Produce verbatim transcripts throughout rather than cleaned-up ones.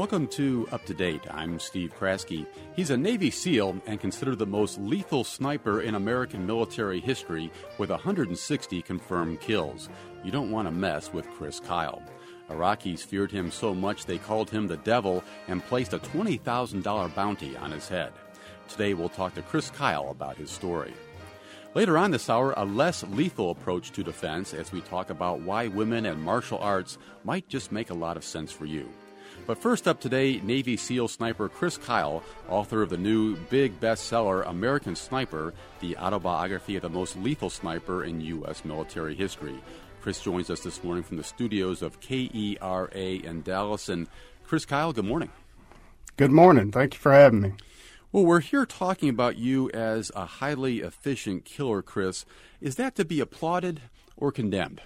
Welcome to Up to Date. I'm Steve Kraske. He's a Navy SEAL and considered the most lethal sniper in American military history with one hundred sixty confirmed kills. You don't want to mess with Chris Kyle. Iraqis feared him so much they called him the devil and placed a twenty thousand dollars bounty on his head. Today we'll talk to Chris Kyle about his story. Later on this hour, a less lethal approach to defense as we talk about why women and martial arts might just make a lot of sense for you. But first up today, Navy SEAL sniper Chris Kyle, author of the new big bestseller American Sniper, the autobiography of the most lethal sniper in U S military history. Chris joins us this morning from the studios of K E R A in Dallas. And Chris Kyle, good morning. Good morning. Thank you for having me. Well, we're here talking about you as a highly efficient killer, Chris. Is that to be applauded or condemned?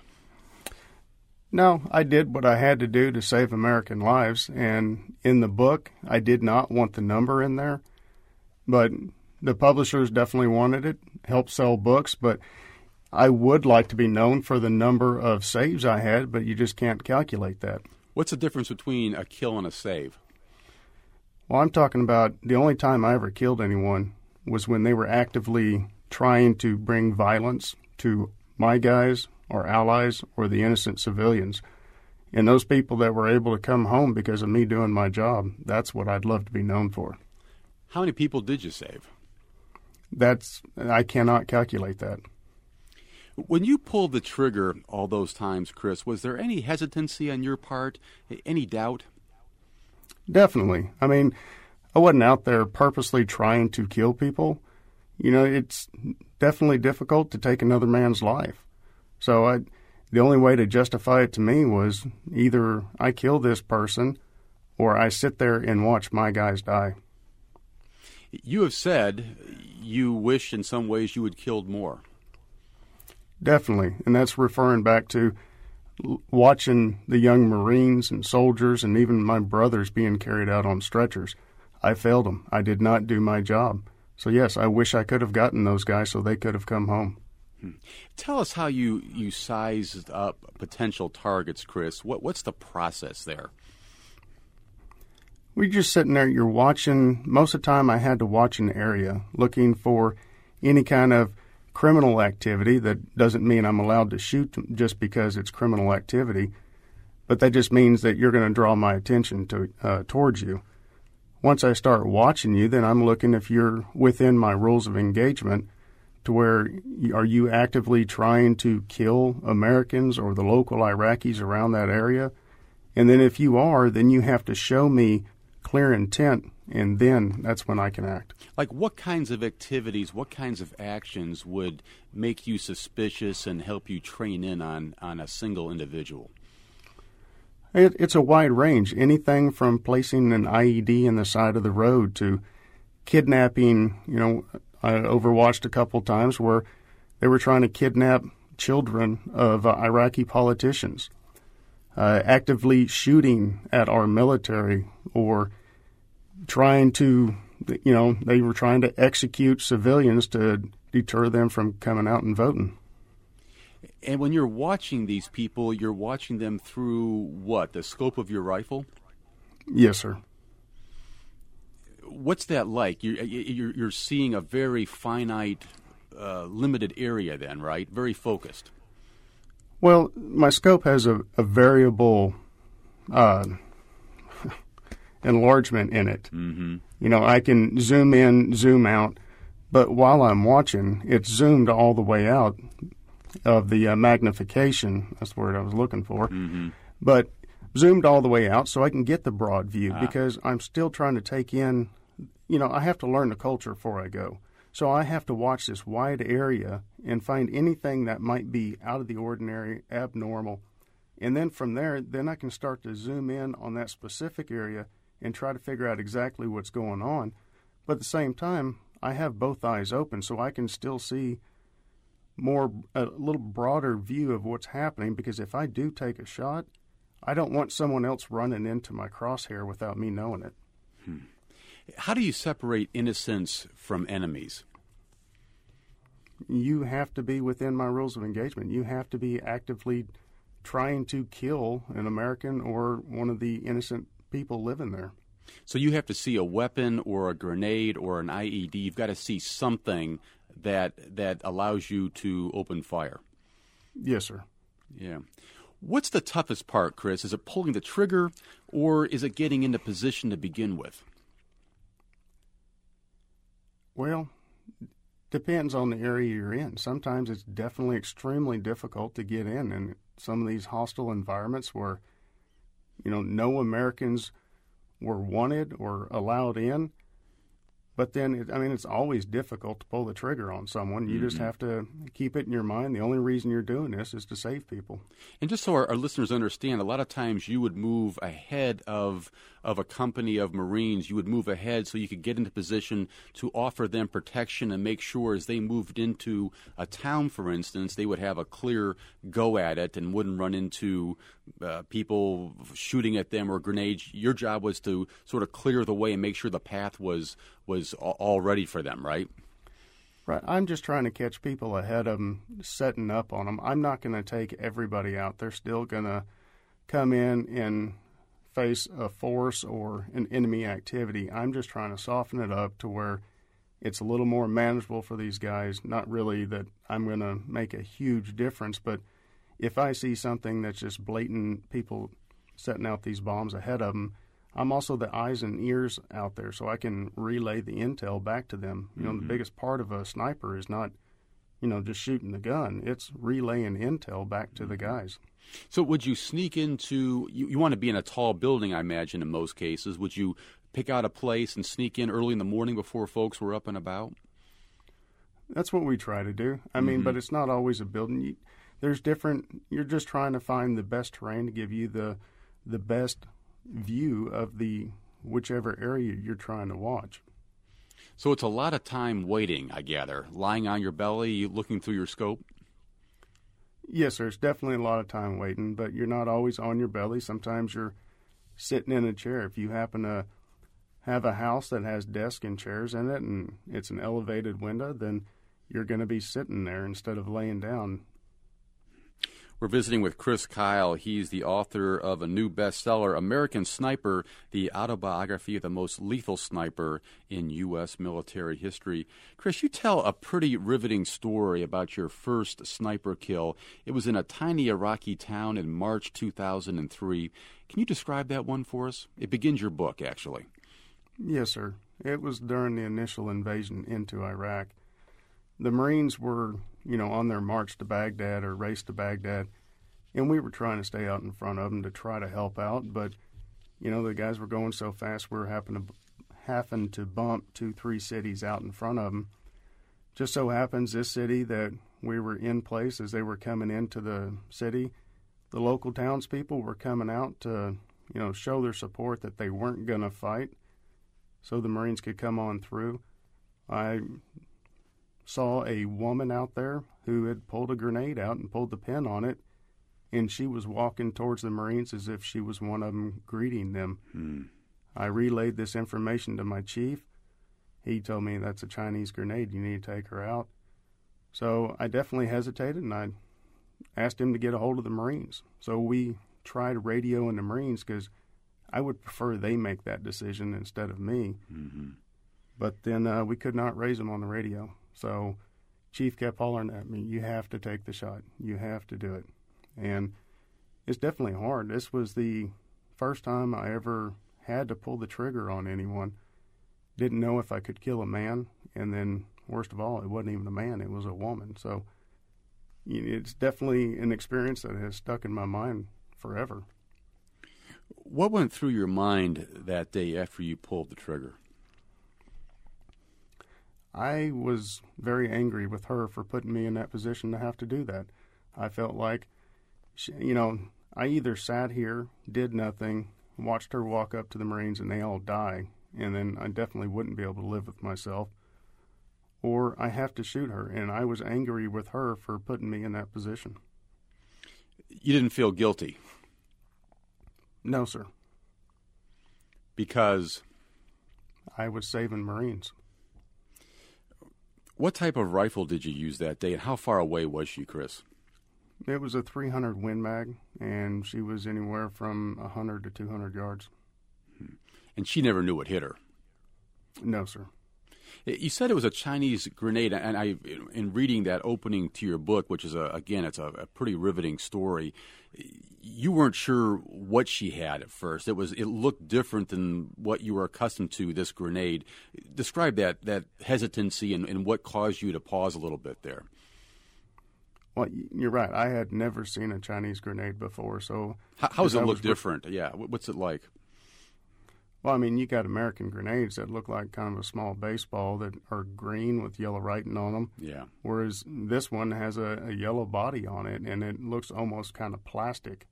No, I did what I had to do to save American lives, and in the book, I did not want the number in there, but the publishers definitely wanted it, helped sell books, but I would like to be known for the number of saves I had, but you just can't calculate that. What's the difference between a kill and a save? Well, I'm talking about the only time I ever killed anyone was when they were actively trying to bring violence to my guys or allies or the innocent civilians. And those people that were able to come home because of me doing my job, that's what I'd love to be known for. How many people did you save? That's, I cannot calculate that. When you pulled the trigger all those times, Chris, was there any hesitancy on your part, any doubt? Definitely. I mean, I wasn't out there purposely trying to kill people. You know, it's definitely difficult to take another man's life. So I, the only way to justify it to me was either I kill this person or I sit there and watch my guys die. You have said you wish in some ways you had killed more. Definitely. And that's referring back to watching the young Marines and soldiers and even my brothers being carried out on stretchers. I failed them. I did not do my job. So, yes, I wish I could have gotten those guys so they could have come home. Hmm. Tell us how you, you sized up potential targets, Chris. What What's the process there? We're just sitting there. You're watching. Most of the time I had to watch an area looking for any kind of criminal activity. That doesn't mean I'm allowed to shoot just because it's criminal activity, but that just means that you're going to draw my attention to uh, towards you. Once I start watching you, then I'm looking if you're within my rules of engagement to where are you actively trying to kill Americans or the local Iraqis around that area? And then if you are, then you have to show me clear intent, and then that's when I can act. Like what kinds of activities, what kinds of actions would make you suspicious and help you train in on, on a single individual? It, it's a wide range. Anything from placing an I E D in the side of the road to kidnapping. You know, I overwatched a couple times where they were trying to kidnap children of uh, Iraqi politicians, uh, actively shooting at our military or trying to, you know, they were trying to execute civilians to deter them from coming out and voting. And when you're watching these people, you're watching them through what? The scope of your rifle? Yes, sir. What's that like? You're, you're, you're seeing a very finite, uh, limited area then, right? Very focused. Well, my scope has a, a variable uh, enlargement in it. Mm-hmm. You know, I can zoom in, zoom out, but while I'm watching, it's zoomed all the way out of the uh, magnification. That's the word I was looking for. Mm-hmm. But zoomed all the way out so I can get the broad view ah. because I'm still trying to take in, you know, I have to learn the culture before I go. So I have to watch this wide area and find anything that might be out of the ordinary, abnormal. And then from there, then I can start to zoom in on that specific area and try to figure out exactly what's going on. But at the same time, I have both eyes open so I can still see more, a little broader view of what's happening, because if I do take a shot, I don't want someone else running into my crosshair without me knowing it. Hmm. How do you separate innocents from enemies? You have to be within my rules of engagement. You have to be actively trying to kill an American or one of the innocent people living there. So you have to see a weapon or a grenade or an I E D. You've got to see something that that allows you to open fire. Yes, sir. Yeah. What's the toughest part, Chris? Is it pulling the trigger, or is it getting into position to begin with? Well, depends on the area you're in. Sometimes it's definitely extremely difficult to get in in some of these hostile environments where, you know, no Americans were wanted or allowed in. But then, it, I mean, it's always difficult to pull the trigger on someone. You mm-hmm. just have to keep it in your mind. The only reason you're doing this is to save people. And just so our, our listeners understand, a lot of times you would move ahead of of a company of Marines. You would move ahead so you could get into position to offer them protection and make sure as they moved into a town, for instance, they would have a clear go at it and wouldn't run into uh, people shooting at them or grenades. Your job was to sort of clear the way and make sure the path was was all ready for them, right? Right. I'm just trying to catch people ahead of them, setting up on them. I'm not going to take everybody out. They're still going to come in and face a force or an enemy activity. I'm just trying to soften it up to where it's a little more manageable for these guys. Not really that I'm going to make a huge difference, but if I see something that's just blatant people setting out these bombs ahead of them, I'm also the eyes and ears out there so I can relay the intel back to them. You know, mm-hmm. the biggest part of a sniper is not, you know, just shooting the gun. It's relaying intel back to the guys. So would you sneak into, you, you want to be in a tall building, I imagine, in most cases. Would you pick out a place and sneak in early in the morning before folks were up and about? That's what we try to do. I mean, mm-hmm. but it's not always a building. You, there's different, you're just trying to find the best terrain to give you the the best view of the whichever area you're trying to watch. So it's a lot of time waiting, I gather, lying on your belly, looking through your scope? Yes, there's definitely a lot of time waiting, but you're not always on your belly. Sometimes you're sitting in a chair. If you happen to have a house that has desks and chairs in it and it's an elevated window, then you're going to be sitting there instead of laying down. We're visiting with Chris Kyle. He's the author of a new bestseller, American Sniper, the autobiography of the most lethal sniper in U S military history. Chris, you tell a pretty riveting story about your first sniper kill. It was in a tiny Iraqi town in March two thousand three. Can you describe that one for us? It begins your book, actually. Yes, sir. It was during the initial invasion into Iraq. The Marines were, you know, on their march to Baghdad or race to Baghdad, and we were trying to stay out in front of them to try to help out. But, you know, the guys were going so fast we were having to, having to bump two, three cities out in front of them. Just so happens this city that we were in place as they were coming into the city, the local townspeople were coming out to, you know, show their support that they weren't going to fight so the Marines could come on through. I saw a woman out there who had pulled a grenade out and pulled the pin on it, and she was walking towards the Marines as if she was one of them greeting them. Hmm. I relayed this information to my chief. He told me that's a Chinese grenade. You need to take her out. So I definitely hesitated, and I asked him to get a hold of the Marines. So we tried radioing the Marines because I would prefer they make that decision instead of me. Mm-hmm. But then uh, we could not raise them on the radio. So Chief kept hollering at me, you have to take the shot. You have to do it. And it's definitely hard. This was the first time I ever had to pull the trigger on anyone. Didn't know if I could kill a man. And then, worst of all, it wasn't even a man. It was a woman. So it's definitely an experience that has stuck in my mind forever. What went through your mind that day after you pulled the trigger? I was very angry with her for putting me in that position to have to do that. I felt like, she, you know, I either sat here, did nothing, watched her walk up to the Marines and they all die, and then I definitely wouldn't be able to live with myself, or I have to shoot her, and I was angry with her for putting me in that position. You didn't feel guilty? No, sir. Because? I was saving Marines. What type of rifle did you use that day, and how far away was she, Chris? It was a three hundred Win Mag, and she was anywhere from one hundred to two hundred yards. And she never knew what hit her. No, sir. You said it was a Chinese grenade, and I, in reading that opening to your book, which is, a, again, it's a, a pretty riveting story, you weren't sure what she had at first. It was it looked different than what you were accustomed to, this grenade. Describe that, that hesitancy and, and what caused you to pause a little bit there. Well, you're right. I had never seen a Chinese grenade before, so... How, how does it look was, different? Yeah, what's it like? Well, I mean, you got American grenades that look like kind of a small baseball that are green with yellow writing on them. Yeah. Whereas this one has a, a yellow body on it, and it looks almost kind of plastic.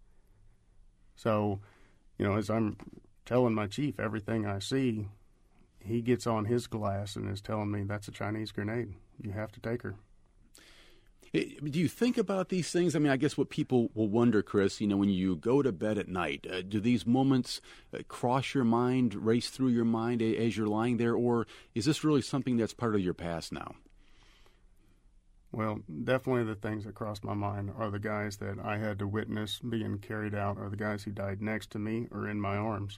So, you know, as I'm telling my chief everything I see, he gets on his glass and is telling me that's a Chinese grenade. You have to take her. Do you think about these things? I mean, I guess what people will wonder, Chris, you know, when you go to bed at night, uh, do these moments uh, cross your mind, race through your mind a- as you're lying there, or is this really something that's part of your past now? Well, definitely the things that cross my mind are the guys that I had to witness being carried out, or the guys who died next to me or in my arms.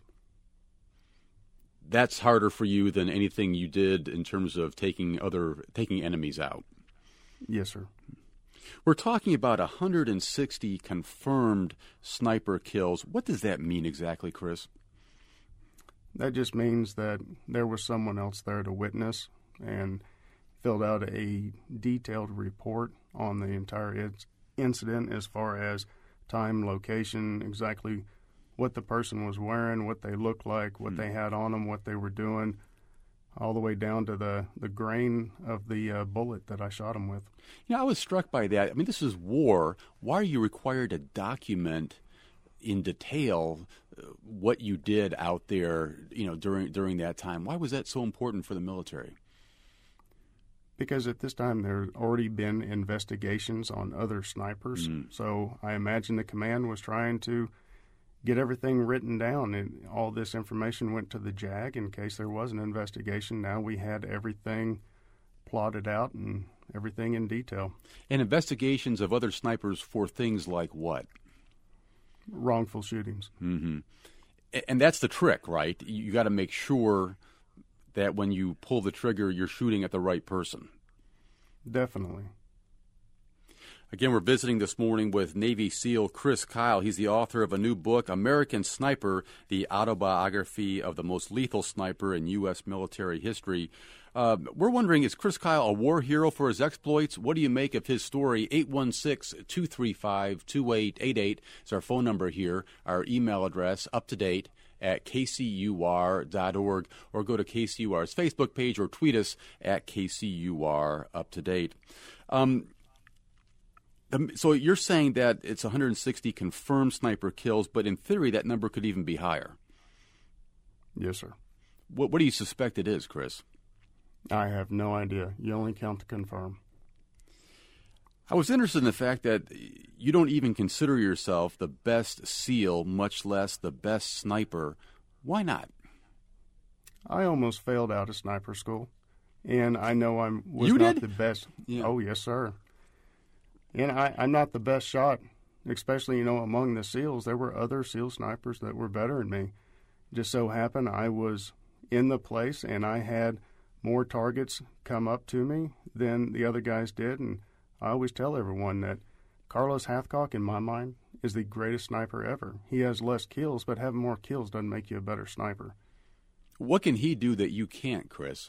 That's harder for you than anything you did in terms of taking other taking enemies out. Yes, sir. We're talking about one hundred sixty confirmed sniper kills. What does that mean exactly, Chris? That just means that there was someone else there to witness and filled out a detailed report on the entire in- incident as far as time, location, exactly what the person was wearing, what they looked like, what mm-hmm. they had on them, what they were doing, all the way down to the, the grain of the uh, bullet that I shot him with. You know, I was struck by that. I mean, this is war. Why are you required to document in detail uh, what you did out there, you know, during during that time? Why was that so important for the military? Because at this time there had already been investigations on other snipers. Mm. So I imagine the command was trying to get everything written down, and all this information went to the J A G in case there was an investigation. Now we had everything plotted out and everything in detail. And investigations of other snipers for things like what? Wrongful shootings. Mm-hmm. And that's the trick, right? You got to make sure that when you pull the trigger, you're shooting at the right person. Definitely. Again, we're visiting this morning with Navy SEAL Chris Kyle. He's the author of a new book, American Sniper, the autobiography of the most lethal sniper in U S military history. Uh, we're wondering, is Chris Kyle a war hero for his exploits? What do you make of his story? eight one six, two three five, two eight eight eight is our phone number here. Our email address, up to date, at k c u r dot org, or go to K C U R's Facebook page or tweet us at K C U R up to date. Um, So you're saying that it's one hundred sixty confirmed sniper kills, but in theory that number could even be higher. Yes, sir. What, what do you suspect it is, Chris? I have no idea. You only count to confirm. I was interested in the fact that you don't even consider yourself the best SEAL, much less the best sniper. Why not? I almost failed out of sniper school, and I know I was you not did? the best. Yeah. Oh, yes, sir. And I, I'm not the best shot, especially, you know, among the SEALs. There were other SEAL snipers that were better than me. Just so happened I was in the place, and I had more targets come up to me than the other guys did. And I always tell everyone that Carlos Hathcock, in my mind, is the greatest sniper ever. He has less kills, but having more kills doesn't make you a better sniper. What can he do that you can't, Chris?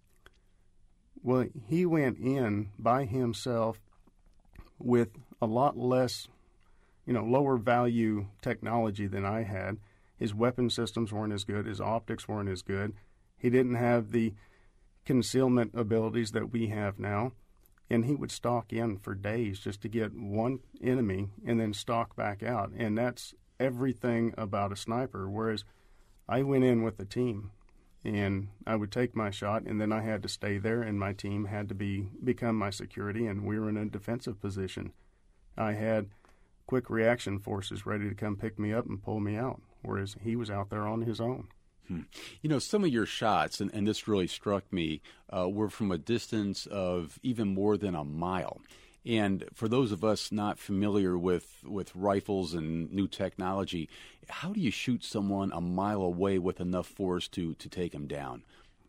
Well, he went in by himself with a lot less, you know, lower value technology than I had. His weapon systems weren't as good. His optics weren't as good. He didn't have the concealment abilities that we have now. And he would stalk in for days just to get one enemy and then stalk back out. And that's everything about a sniper. Whereas I went in with the team, and I would take my shot, and then I had to stay there, and my team had to be become my security, and we were in a defensive position. I had quick reaction forces ready to come pick me up and pull me out, whereas he was out there on his own. Hmm. You know, some of your shots, and, and this really struck me, uh, were from a distance of even more than a mile. And for those of us not familiar with, with rifles and new technology, how do you shoot someone a mile away with enough force to, to take them down?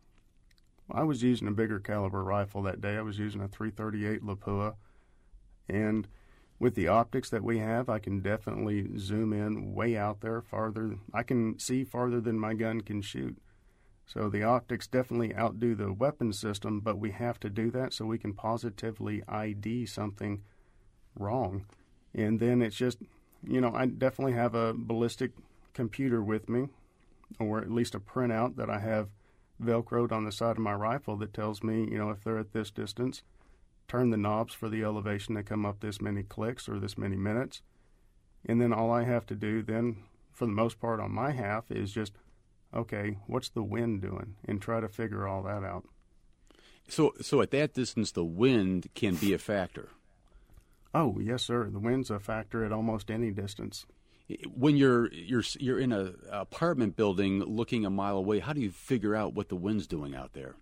I was using a bigger caliber rifle that day. I was using a three thirty-eight Lapua, and with the optics that we have, I can definitely zoom in way out there farther. I can see farther than my gun can shoot. So the optics definitely outdo the weapon system, but we have to do that so we can positively I D something wrong. And then it's just, you know, I definitely have a ballistic computer with me, or at least a printout that I have Velcroed on the side of my rifle that tells me, you know, if they're at this distance, turn the knobs for the elevation to come up this many clicks or this many minutes. And then all I have to do then, for the most part on my half, is just, okay, what's the wind doing? And try to figure all that out. So so at that distance, the wind can be a factor. Oh, yes, sir. The wind's a factor at almost any distance. When you're you're you're in a apartment building looking a mile away, how do you figure out what the wind's doing out there?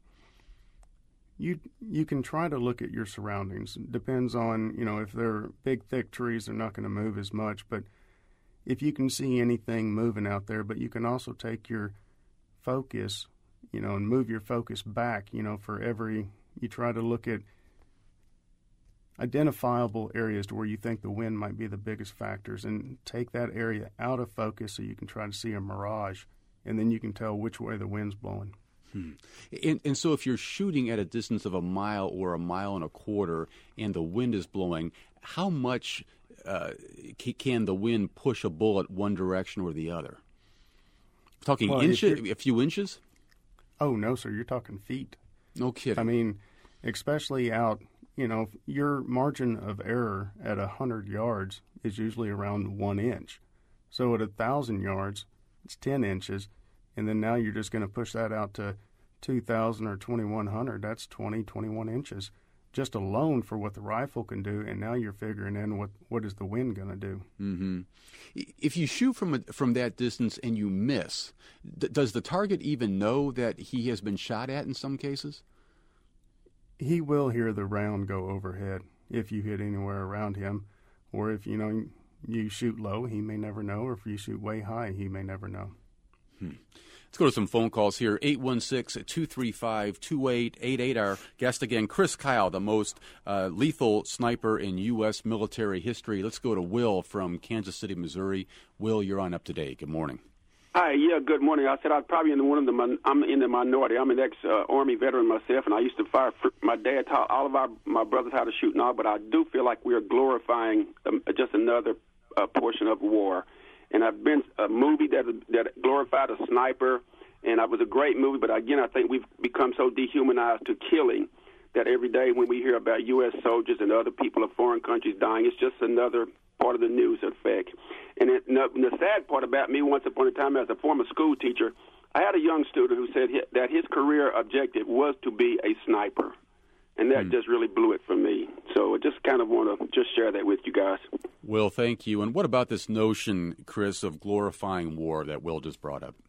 You you can try to look at your surroundings. It depends on, you know, if they're big, thick trees, they're not going to move as much. But if you can see anything moving out there, but you can also take your focus, you know, and move your focus back, you know, for every, you try to look at identifiable areas to where you think the wind might be the biggest factors and take that area out of focus so you can try to see a mirage, and then you can tell which way the wind's blowing. Hmm. And, and so if you're shooting at a distance of a mile or a mile and a quarter and the wind is blowing, how much uh, c- can the wind push a bullet one direction or the other? Talking well, inches, a few inches? Oh, no, sir. You're talking feet. No kidding. I mean, especially out, you know, your margin of error at one hundred yards is usually around one inch. So at one thousand yards, it's ten inches. And then now you're just going to push that out to two thousand or twenty-one hundred. That's twenty, twenty-one inches just alone for what the rifle can do. And now you're figuring in what, what is the wind going to do. Mm-hmm. If you shoot from a, from that distance and you miss, d- does the target even know that he has been shot at in some cases? He will hear the round go overhead if you hit anywhere around him. Or if, you know, you shoot low, he may never know. Or if you shoot way high, he may never know. Hmm. Let's go to some phone calls here. eight one six, two three five, two eight eight eight. Our guest again, Chris Kyle, the most uh, lethal sniper in U S military history. Let's go to Will from Kansas City, Missouri. Will, you're on Up to Date. Good morning. Hi, yeah, good morning. I said I'm probably in one of the min- I'm in the minority. I'm an ex-Army uh, veteran myself, and I used to fire. For, my dad taught all of our my brothers how to shoot and all, but I do feel like we are glorifying um, just another uh, portion of war. And I've been a movie that that glorified a sniper, and it was a great movie. But again, I think we've become so dehumanized to killing that every day when we hear about U S soldiers and other people of foreign countries dying, it's just another part of the news effect. And, it, and the sad part about me, once upon a time as a former school teacher, I had a young student who said he, that his career objective was to be a sniper. And that mm. just really blew it for me. So I just kind of want to just share that with you guys. Will, thank you. And what about this notion, Chris, of glorifying war that Will just brought up?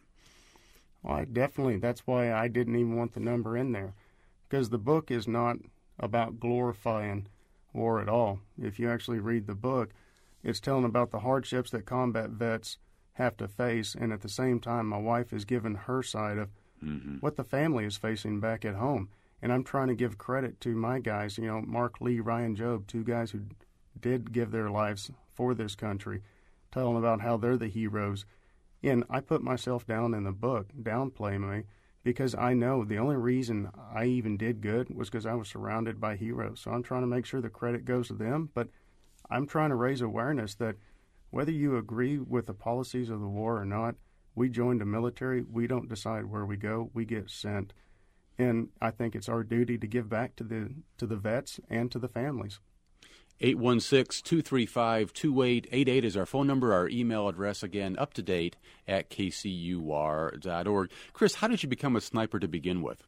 Well, I definitely, that's why I didn't even want the number in there. Because the book is not about glorifying war at all. If you actually read the book, it's telling about the hardships that combat vets have to face. And at the same time, my wife is giving her side of mm-hmm. what the family is facing back at home. And I'm trying to give credit to my guys, you know, Mark Lee, Ryan Job, two guys who did give their lives for this country, telling about how they're the heroes. And I put myself down in the book, downplay me, because I know the only reason I even did good was because I was surrounded by heroes. So I'm trying to make sure the credit goes to them, but I'm trying to raise awareness that whether you agree with the policies of the war or not, we joined the military. We don't decide where we go. We get sent. And I think it's our duty to give back to the to the vets and to the families. eight one six, two three five, two eight eight eight is our phone number. Our email address, again, up to date at k c u r dot org. Chris, how did you become a sniper to begin with?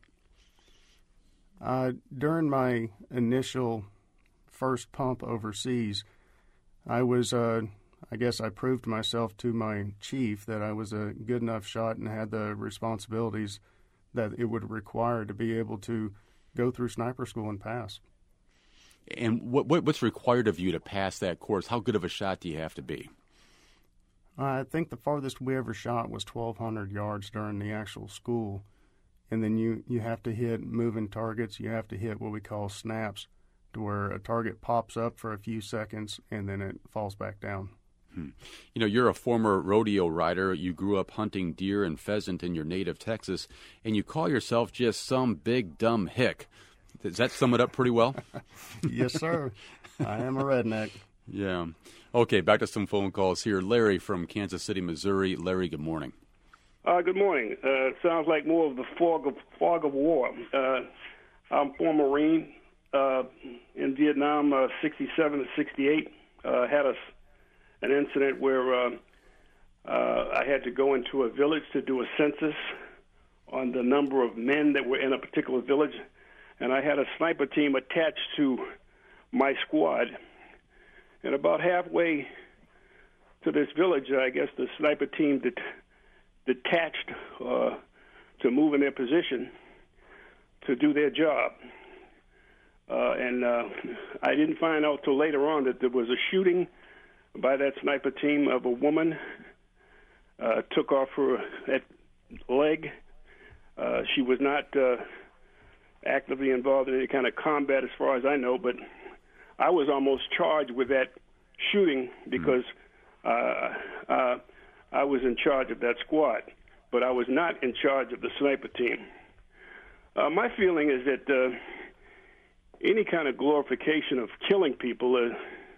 Uh, during my initial first pump overseas, I was, uh, I guess I proved myself to my chief that I was a good enough shot and had the responsibilities that it would require to be able to go through sniper school and pass. And what, what what's required of you to pass that course? How good of a shot do you have to be? I think the farthest we ever shot was twelve hundred yards during the actual school. And then you, you have to hit moving targets. You have to hit what we call snaps, to where a target pops up for a few seconds and then it falls back down. Hmm. You know, you're a former rodeo rider. You grew up hunting deer and pheasant in your native Texas, and you call yourself just some big, dumb hick. Does that sum it up pretty well? Yes, sir. I am a redneck. Yeah. Okay, back to some phone calls here. Larry from Kansas City, Missouri. Larry, good morning. Uh, good morning. Uh, sounds like more of the fog of fog of war. Uh, I'm former Marine uh, in Vietnam, uh, sixty-seven to sixty-eight. Uh, had a, an incident where uh, uh, I had to go into a village to do a census on the number of men that were in a particular village, and I had a sniper team attached to my squad. And about halfway to this village, I guess the sniper team did. detached uh, to move in their position to do their job. Uh, and uh, I didn't find out till later on that there was a shooting by that sniper team of a woman, uh, took off her leg. Uh, she was not uh, actively involved in any kind of combat as far as I know, but I was almost charged with that shooting because uh, uh, I was in charge of that squad, but I was not in charge of the sniper team. Uh, my feeling is that uh, any kind of glorification of killing people uh,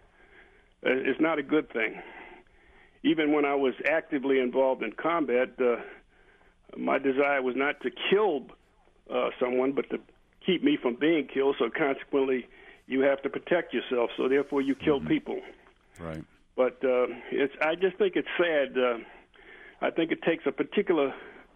is not a good thing. Even when I was actively involved in combat, uh, my desire was not to kill uh, someone, but to keep me from being killed, so consequently you have to protect yourself, so therefore you kill mm-hmm. people. Right. But uh, it's, I just think it's sad. Uh, I think it takes a particular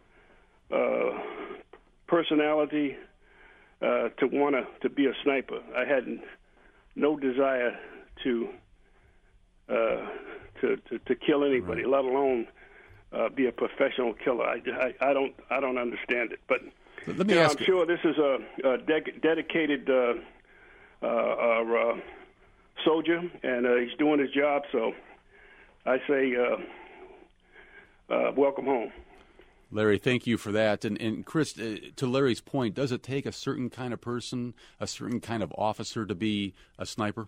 uh, personality uh, to want to be a sniper. I had no desire to uh, to, to to kill anybody, right. let alone uh, be a professional killer. I, I, I don't I don't understand it. But let me you know, ask I'm sure this is a, a de- dedicated. Uh, uh, uh, soldier, and uh, he's doing his job, so I say uh, uh, welcome home. Larry, thank you for that. And, and Chris, uh, to Larry's point, does it take a certain kind of person, a certain kind of officer to be a sniper?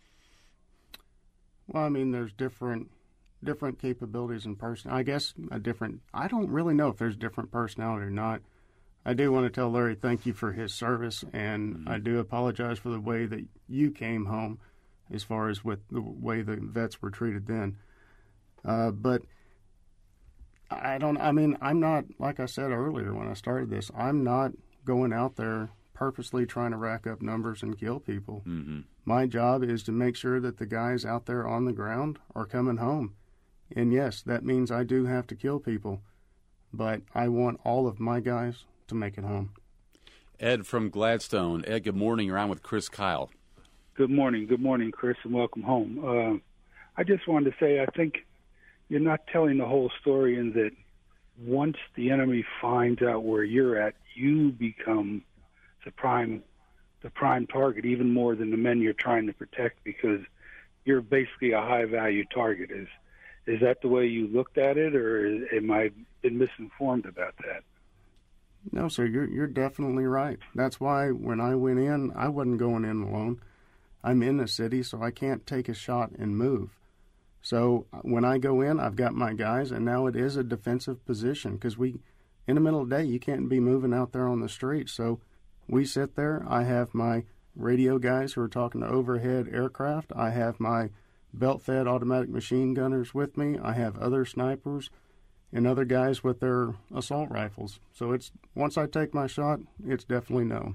Well, I mean, there's different different capabilities in person. I guess a different, I don't really know if there's different personality or not. I do want to tell Larry thank you for his service, and mm-hmm. I do apologize for the way that you came home as far as with the way the vets were treated then. Uh, but I don't, I mean, I'm not, like I said earlier when I started this, I'm not going out there purposely trying to rack up numbers and kill people. Mm-hmm. My job is to make sure that the guys out there on the ground are coming home. And yes, that means I do have to kill people, but I want all of my guys to make it home. Ed from Gladstone. Ed, good morning. You're on with Chris Kyle. Good morning. Good morning, Chris, and welcome home. Uh, I just wanted to say I think you're not telling the whole story in that once the enemy finds out where you're at, you become the prime the prime target, even more than the men you're trying to protect, because you're basically a high-value target. Is is that the way you looked at it, or is, am I been misinformed about that? No, sir, you're you're definitely right. That's why when I went in, I wasn't going in alone. I'm in the city, so I can't take a shot and move. So when I go in, I've got my guys, and now it is a defensive position because we, in the middle of the day, you can't be moving out there on the street. So we sit there. I have my radio guys who are talking to overhead aircraft. I have my belt-fed automatic machine gunners with me. I have other snipers and other guys with their assault rifles. So it's once I take my shot, it's definitely known.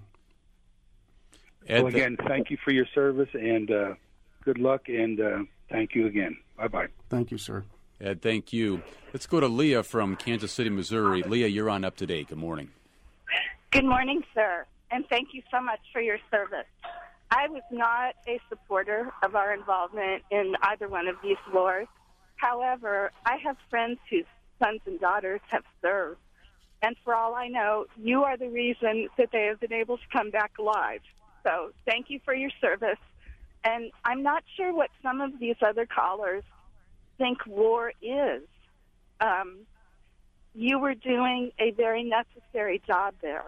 Ed, well, again, thank you for your service, and uh, good luck, and uh, thank you again. Bye-bye. Thank you, sir. Ed, thank you. Let's go to Leah from Kansas City, Missouri. Leah, you're on Up to Date. Good morning. Good morning, sir, and thank you so much for your service. I was not a supporter of our involvement in either one of these wars. However, I have friends whose sons and daughters have served, and for all I know, you are the reason that they have been able to come back alive. So thank you for your service. And I'm not sure what some of these other callers think war is. Um, you were doing a very necessary job there.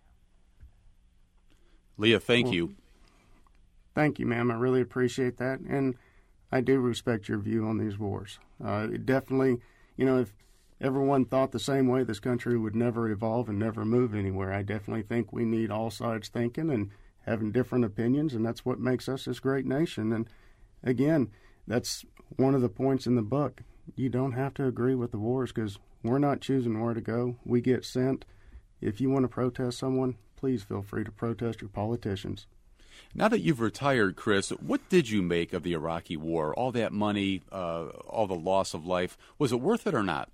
Leah, thank well, you. Thank you, ma'am. I really appreciate that. And I do respect your view on these wars. Uh, it definitely, you know, if everyone thought the same way, this country would never evolve and never move anywhere. I definitely think we need all sides thinking and having different opinions, and that's what makes us this great nation. And again, that's one of the points in the book. You don't have to agree with the wars because we're not choosing where to go. We get sent. If you want to protest someone, please feel free to protest your politicians. Now that you've retired, Chris, what did you make of the Iraqi war? All that money, uh, all the loss of life, was it worth it or not?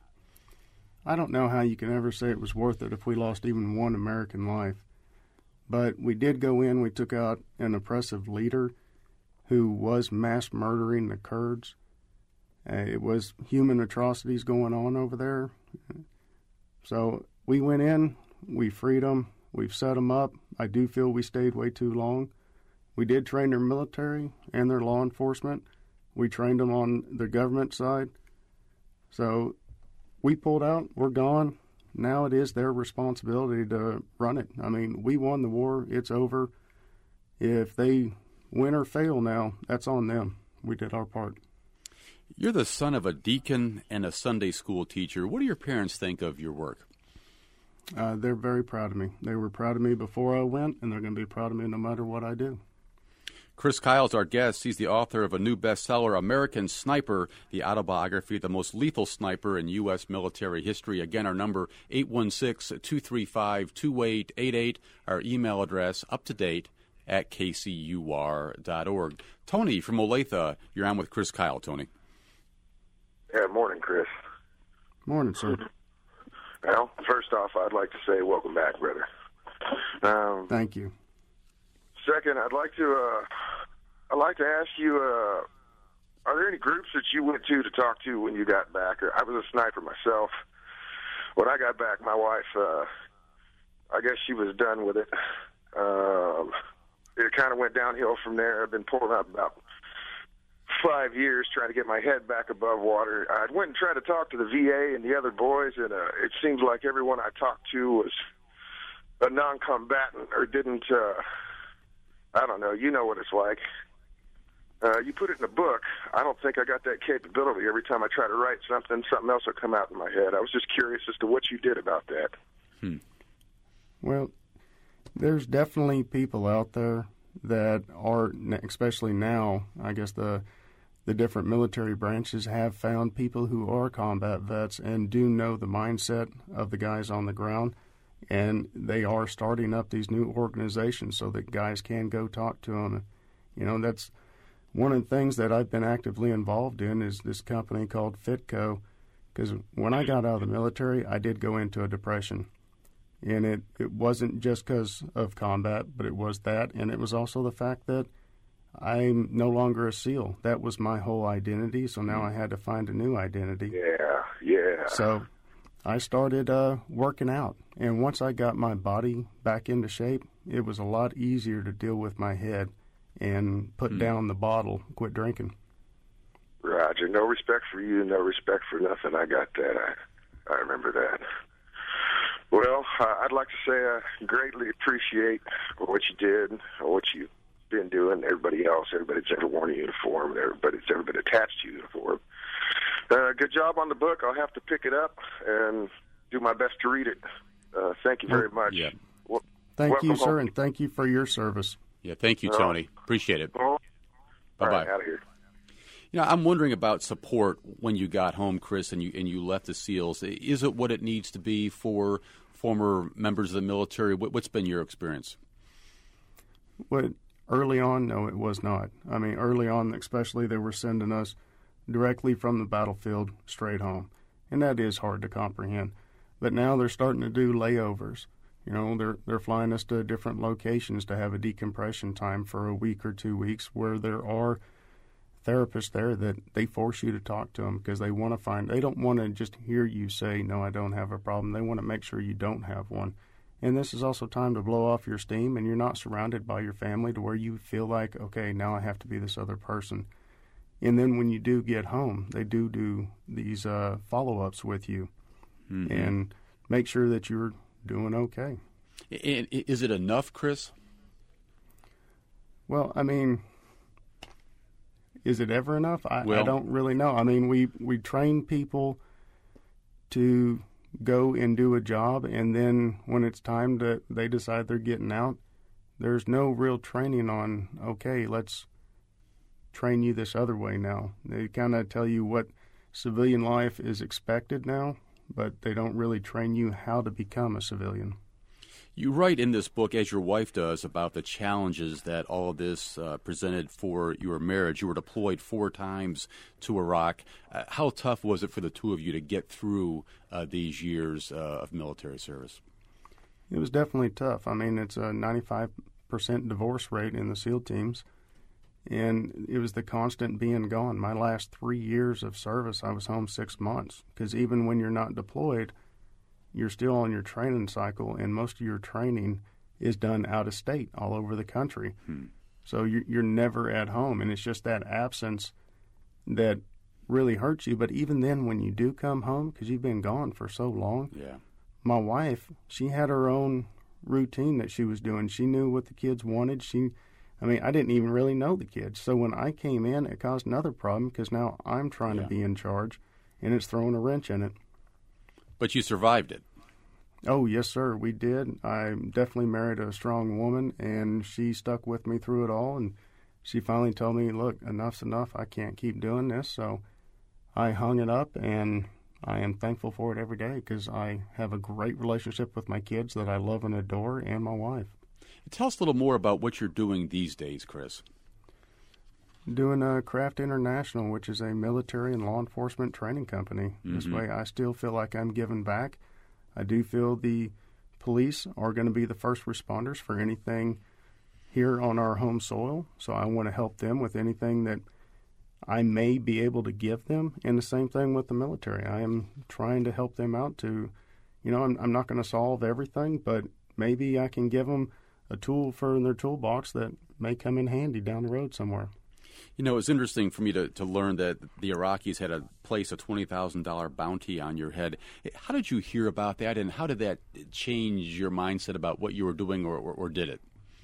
I don't know how you can ever say it was worth it if we lost even one American life. But we did go in, we took out an oppressive leader who was mass murdering the Kurds. Uh, it was human atrocities going on over there. So we went in, we freed them, we've set them up. I do feel we stayed way too long. We did train their military and their law enforcement. We trained them on the government side. So we pulled out, we're gone. Now it is their responsibility to run it. I mean, we won the war, it's over. If they win or fail now, that's on them. We did our part. You're the son of a deacon and a Sunday school teacher. What do your parents think of your work? Uh, they're very proud of me. They were proud of me before I went, and they're going to be proud of me no matter what I do. Chris Kyle's our guest. He's the author of a new bestseller, American Sniper, the autobiography of the most lethal sniper in U S military history. Again, our number, eight one six, two three five, two eight eight eight. Our email address, up-to-date at k c u r dot org. Tony from Olathe, you're on with Chris Kyle. Tony. Yeah, morning, Chris. Morning, sir. Well, first off, I'd like to say welcome back, brother. Um, Thank you. Second, I'd like to uh, I'd like to ask you, uh, are there any groups that you went to to talk to when you got back? Or I was a sniper myself. When I got back, my wife, uh, I guess she was done with it. Um, it kind of went downhill from there. I've been pulling up about five years trying to get my head back above water. I went and tried to talk to the V A and the other boys, and uh, it seems like everyone I talked to was a non-combatant or didn't, uh, I don't know, you know what it's like. Uh, you put it in a book. I don't think I got that capability. Every time I try to write something, something else will come out in my head. I was just curious as to what you did about that. Hmm. Well, there's definitely people out there that are, especially now, I guess the the different military branches have found people who are combat vets and do know the mindset of the guys on the ground, and they are starting up these new organizations so that guys can go talk to them. You know, that's one of the things that I've been actively involved in is this company called Fitco, because when I got out of the military, I did go into a depression. And it, it wasn't just because of combat, but it was that, and it was also the fact that I'm no longer a SEAL. That was my whole identity, so now I had to find a new identity. Yeah, yeah. So I started uh, working out, and once I got my body back into shape, it was a lot easier to deal with my head and put mm. down the bottle, quit drinking. Roger. No respect for you, no respect for nothing. I got that. I, I remember that. Well, uh, I'd like to say I greatly appreciate what you did, what you've been doing, everybody else, everybody that's ever worn a uniform, everybody that's ever been attached to a uniform. Uh, good job on the book. I'll have to pick it up and do my best to read it. Uh, thank you very much. Yeah. Well, thank you, sir, home. And thank you for your service. Yeah, thank you, Tony. Uh, Appreciate it. Uh, Bye-bye. Right, out of here. You know, I'm wondering about support when you got home, Chris, and you and you left the SEALs. Is it what it needs to be for former members of the military? What, what's been your experience? Well, early on, no, it was not. I mean, early on, especially, they were sending us directly from the battlefield straight home, and that is hard to comprehend. But now they're starting to do layovers. You know, they're they're flying us to different locations to have a decompression time for a week or two weeks where there are therapists there that they force you to talk to them because they want to find, they don't want to just hear you say, no, I don't have a problem. They want to make sure you don't have one. And this is also time to blow off your steam, and you're not surrounded by your family to where you feel like, okay, now I have to be this other person. And then when you do get home, they do do these uh, follow-ups with you mm-hmm. and make sure that you're doing okay. And is it enough, Chris? Well, I mean, is it ever enough? I, well, I don't really know. I mean, we, we train people to go and do a job, and then when it's time that they decide they're getting out, there's no real training on, okay, let's train you this other way now. They kind of tell you what civilian life is expected now, but they don't really train you how to become a civilian. You write in this book, as your wife does, about the challenges that all of this uh, presented for your marriage. You were deployed four times to Iraq. Uh, how tough was it for the two of you to get through uh, these years uh, of military service? It was definitely tough. I mean, it's a ninety-five percent divorce rate in the SEAL teams, and it was the constant being gone. My last three years of service, I was home six months, because even when you're not deployed, you're still on your training cycle, and most of your training is done out of state, all over the country. Hmm. So you're, you're never at home, and it's just that absence that really hurts you. But even then, when you do come home, because you've been gone for so long, yeah. my wife, she had her own routine that she was doing. She knew what the kids wanted. She, I mean, I didn't even really know the kids. So when I came in, it caused another problem, because now I'm trying yeah. to be in charge, and it's throwing a wrench in it. But you survived it. Oh, yes, sir, we did. I definitely married a strong woman, and she stuck with me through it all. And she finally told me, look, enough's enough. I can't keep doing this. So I hung it up, and I am thankful for it every day, because I have a great relationship with my kids that I love and adore, and my wife. Tell us a little more about what you're doing these days, Chris. Doing uh, Craft International, which is a military and law enforcement training company. Mm-hmm. This way I still feel like I'm giving back. I do feel the police are going to be the first responders for anything here on our home soil, so I want to help them with anything that I may be able to give them. And the same thing with the military. I am trying to help them out to, you know, I'm, I'm not going to solve everything, but maybe I can give them a tool for their toolbox that may come in handy down the road somewhere. You know, it's interesting for me to, to learn that the Iraqis had a place a twenty thousand dollars bounty on your head. How did you hear about that, and how did that change your mindset about what you were doing, or, or, or did it?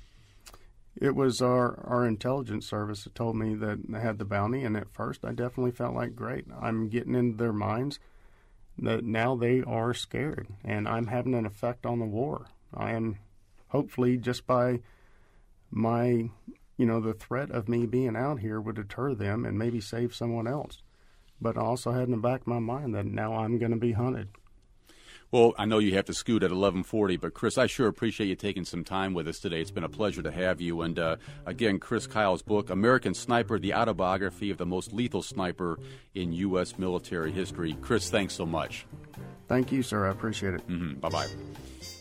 It was our, our intelligence service that told me that they had the bounty, and at first I definitely felt like, great, I'm getting into their minds, that now they are scared, and I'm having an effect on the war. I am, hopefully, just by my... you know, the threat of me being out here would deter them and maybe save someone else. But I also had in the back of my mind that now I'm going to be hunted. Well, I know you have to scoot at eleven forty, but Chris, I sure appreciate you taking some time with us today. It's been a pleasure to have you. And uh, again, Chris Kyle's book, American Sniper, the autobiography of the most lethal sniper in U S military history. Chris, thanks so much. Thank you, sir. I appreciate it. Mm-hmm. Bye-bye.